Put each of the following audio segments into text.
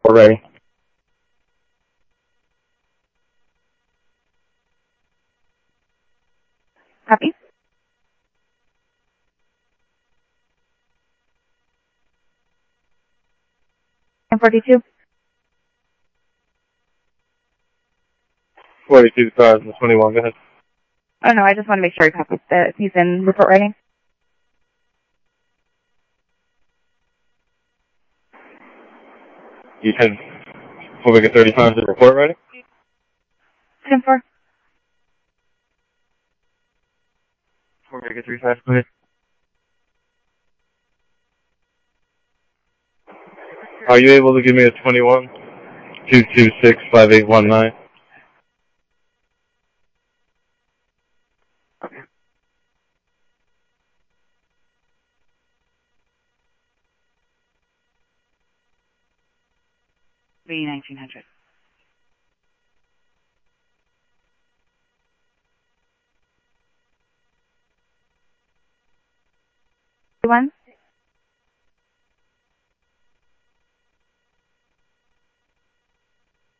report ready. Copy. And 42. 42,021, go ahead. Oh, no, I just want to make sure he copies that he's in report writing. You said Omega 35 in report ready? 10-4. Omega 35, go ahead. Are you able to give me a 21-226-5819? B1900. One.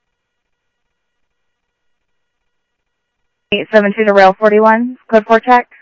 872 to rail 41. Code 4 check.